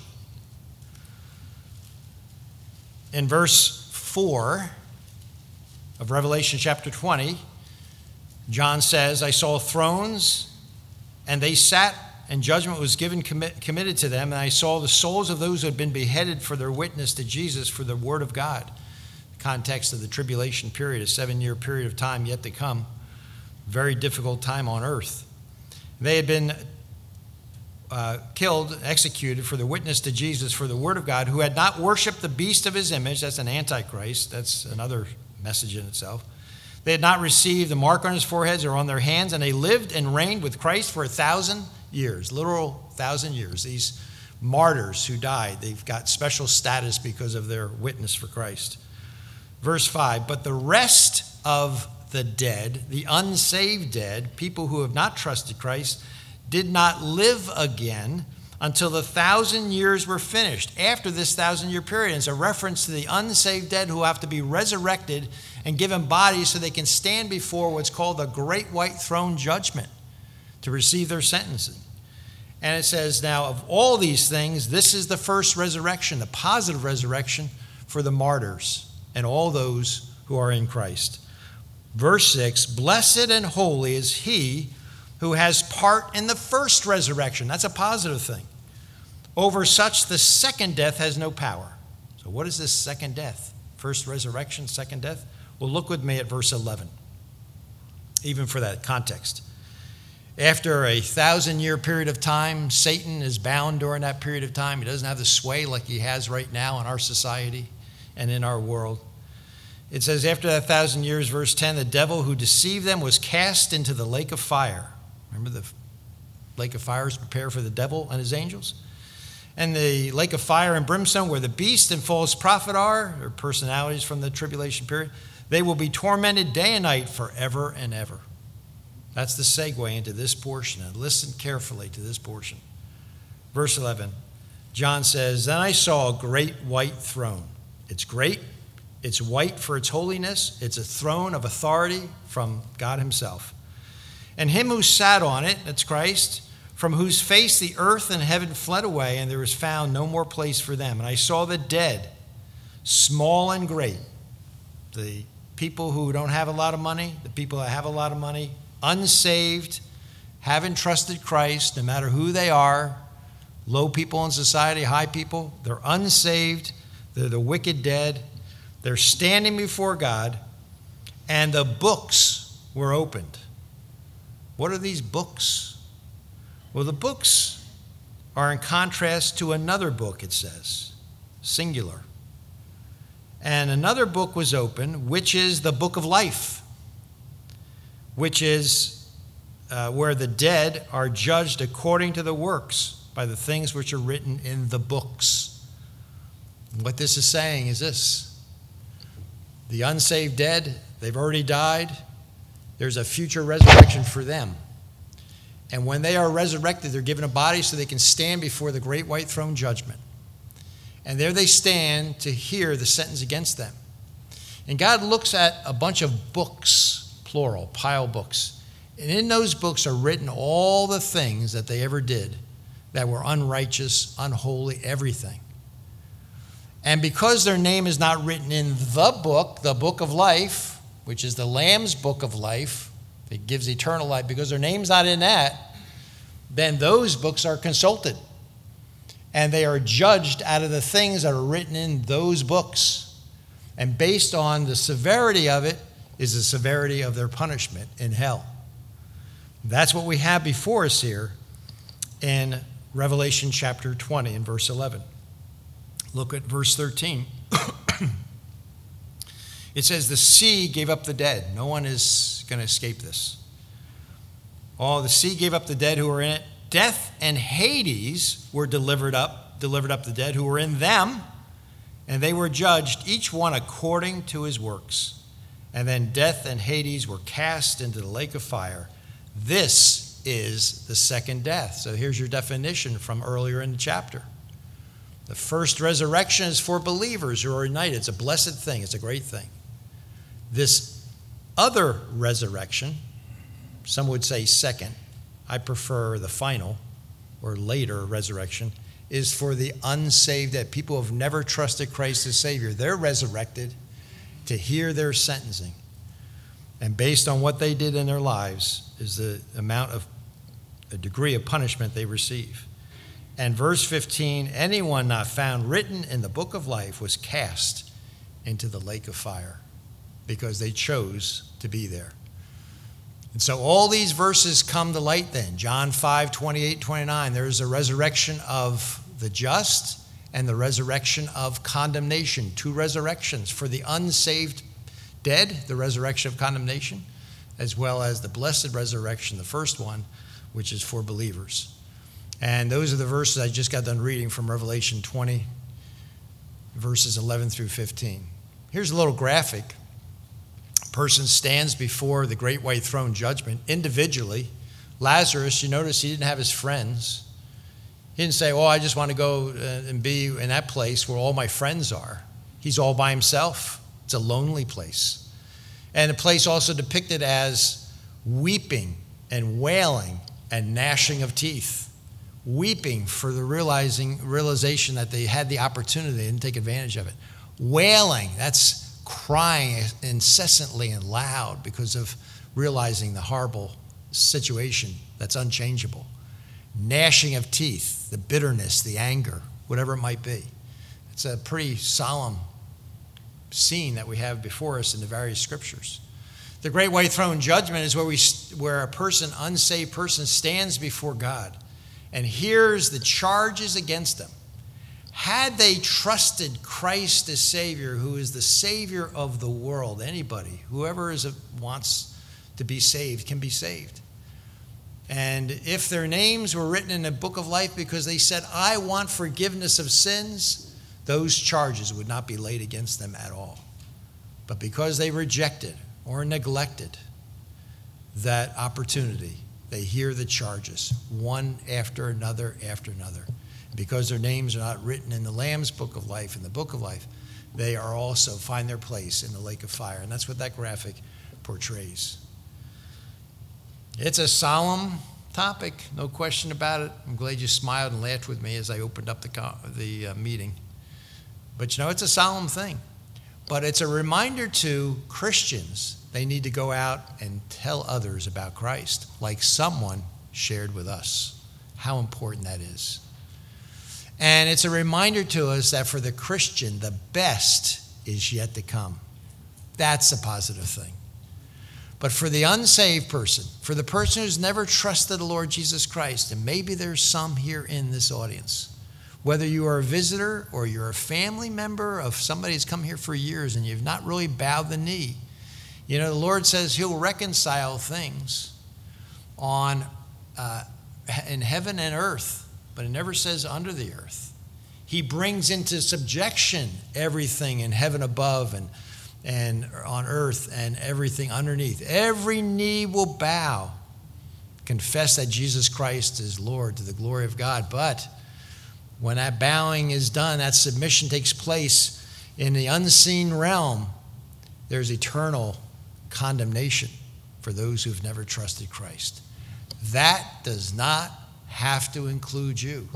In verse four of Revelation chapter twenty, John says, I saw thrones, and they sat, and judgment was given commit, committed to them, and I saw the souls of those who had been beheaded for their witness to Jesus, for the word of God. The context of the tribulation period, a seven-year period of time yet to come. Very difficult time on earth. They had been uh, killed, executed for the witness to Jesus, for the word of God, who had not worshipped the beast of his image. That's an antichrist. That's another message in itself. They had not received the mark on his foreheads or on their hands, and they lived and reigned with Christ for a thousand years, literal thousand years. These martyrs who died, they've got special status because of their witness for Christ. Verse five, but the rest of the dead, the unsaved dead, people who have not trusted Christ, did not live again until the thousand years were finished. After this thousand year period, it's a reference to the unsaved dead who have to be resurrected and given bodies so they can stand before what's called the great white throne judgment to receive their sentencing. And it says, now of all these things, this is the first resurrection, the positive resurrection for the martyrs and all those who are in Christ. Verse six, blessed and holy is he who has part in the first resurrection. That's a positive thing. Over such the second death has no power. So what is this second death? First resurrection, second death? Well, look with me at verse eleven, even for that context. After a thousand-year period of time, Satan is bound during that period of time. He doesn't have the sway like he has right now in our society and in our world. It says, after that thousand years, verse ten, the devil who deceived them was cast into the lake of fire. Remember the lake of fire is prepared for the devil and his angels? And the lake of fire and brimstone, where the beast and false prophet are, or personalities from the tribulation period, they will be tormented day and night forever and ever. That's the segue into this portion. And listen carefully to this portion. Verse eleven, John says, then I saw a great white throne. It's great. It's white for its holiness. It's a throne of authority from God himself. And him who sat on it, that's Christ, from whose face the earth and heaven fled away, and there was found no more place for them. And I saw the dead, small and great, the people who don't have a lot of money, the people that have a lot of money, unsaved, haven't trusted Christ, no matter who they are, low people in society, high people, they're unsaved, they're the wicked dead, they're standing before God, and the books were opened. What are these books? Well, the books are in contrast to another book, it says, singular. And another book was opened, which is the book of life, which is uh, where the dead are judged according to the works by the things which are written in the books. And what this is saying is this. The unsaved dead, they've already died. There's a future resurrection for them. And when they are resurrected, they're given a body so they can stand before the great white throne judgment. And there they stand to hear the sentence against them. And God looks at a bunch of books, plural, pile books. And in those books are written all the things that they ever did that were unrighteous, unholy, everything. And because their name is not written in the book, the book of life, which is the Lamb's book of life, it gives eternal life, because their name's not in that, then those books are consulted. And they are judged out of the things that are written in those books. And based on the severity of it is the severity of their punishment in hell. That's what we have before us here in Revelation chapter twenty and verse eleven. Look at verse thirteen. It says, the sea gave up the dead. No one is going to escape this. Oh, the sea gave up the dead who were in it. Death and Hades were delivered up, delivered up the dead who were in them. And they were judged, each one according to his works. And then death and Hades were cast into the lake of fire. This is the second death. So here's your definition from earlier in the chapter. The first resurrection is for believers who are united. It's a blessed thing. It's a great thing. This other resurrection, some would say second, I prefer the final or later resurrection, is for the unsaved dead. People who have never trusted Christ as Savior. They're resurrected to hear their sentencing. And based on what they did in their lives is the amount of, a degree of punishment they receive. And verse fifteen, anyone not found written in the book of life was cast into the lake of fire because they chose to be there. And so all these verses come to light then. John five, twenty-eight, twenty-nine, there's a resurrection of the just and the resurrection of condemnation. Two resurrections for the unsaved dead, the resurrection of condemnation, as well as the blessed resurrection, the first one, which is for believers. And those are the verses I just got done reading from Revelation twenty, verses eleven through fifteen. Here's a little graphic. A person stands before the great white throne judgment individually. Lazarus, you notice he didn't have his friends. He didn't say, oh, I just want to go and be in that place where all my friends are. He's all by himself. It's a lonely place. And a place also depicted as weeping and wailing and gnashing of teeth. Weeping for the realizing realization that they had the opportunity, they didn't take advantage of it. Wailing, that's crying incessantly and loud because of realizing the horrible situation that's unchangeable. Gnashing of teeth, the bitterness, the anger, whatever it might be. It's a pretty solemn scene that we have before us in the various scriptures. The great white throne judgment is where we where a person, unsaved person, stands before God and hears the charges against them. Had they trusted Christ as Savior, who is the Savior of the world, anybody, whoever is a, wants to be saved can be saved. And if their names were written in the book of life because they said, I want forgiveness of sins, those charges would not be laid against them at all. But because they rejected or neglected that opportunity, they hear the charges, one after another after another. Because their names are not written in the Lamb's book of life, in the book of life, they are also find their place in the lake of fire. And that's what that graphic portrays. It's a solemn topic, no question about it. I'm glad you smiled and laughed with me as I opened up the, the uh, meeting. But you know, it's a solemn thing. But it's a reminder to Christians they need to go out and tell others about Christ, like someone shared with us, how important that is. And it's a reminder to us that for the Christian, the best is yet to come. That's a positive thing. But for the unsaved person, for the person who's never trusted the Lord Jesus Christ, and maybe there's some here in this audience, whether you are a visitor or you're a family member of somebody who's come here for years and you've not really bowed the knee, you know, the Lord says he'll reconcile things on uh, in heaven and earth, but it never says under the earth. He brings into subjection everything in heaven above and, and on earth and everything underneath. Every knee will bow, confess that Jesus Christ is Lord to the glory of God. But when that bowing is done, that submission takes place in the unseen realm, there's eternal condemnation for those who've never trusted Christ. That does not have to include you.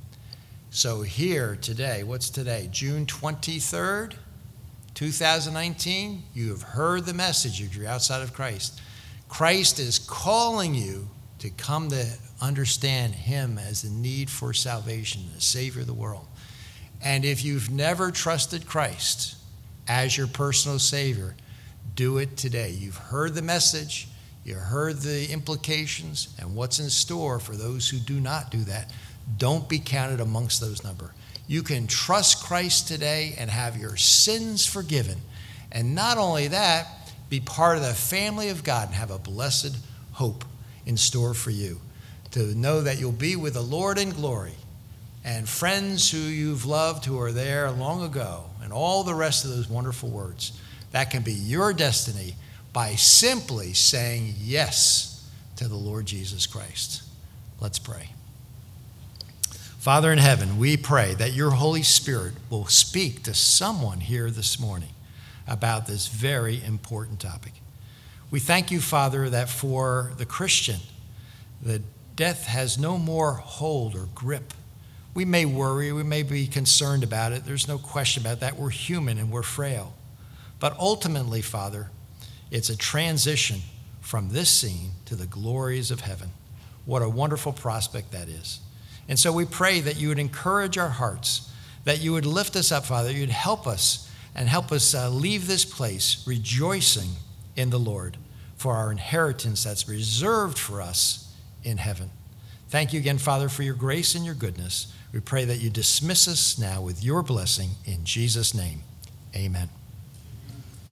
So here today, what's today? June twenty-third, two thousand nineteen. You have heard the message if you're outside of Christ. Christ is calling you to come to understand him as the need for salvation, the Savior of the world. And if you've never trusted Christ as your personal Savior, do it today. You've heard the message, you heard the implications, and what's in store for those who do not do that. Don't be counted amongst those number. You can trust Christ today and have your sins forgiven. And not only that, be part of the family of God and have a blessed hope in store for you. To know that you'll be with the Lord in glory and friends who you've loved who are there long ago, and all the rest of those wonderful words. That can be your destiny by simply saying yes to the Lord Jesus Christ. Let's pray. Father in heaven, we pray that your Holy Spirit will speak to someone here this morning about this very important topic. We thank you, Father, that for the Christian, that death has no more hold or grip. We may worry, we may be concerned about it. There's no question about that. We're human and we're frail. But ultimately, Father, it's a transition from this scene to the glories of heaven. What a wonderful prospect that is. And so we pray that you would encourage our hearts, that you would lift us up, Father, you'd help us and help us uh, leave this place rejoicing in the Lord for our inheritance that's reserved for us in heaven. Thank you again, Father, for your grace and your goodness. We pray that you dismiss us now with your blessing in Jesus' name. Amen.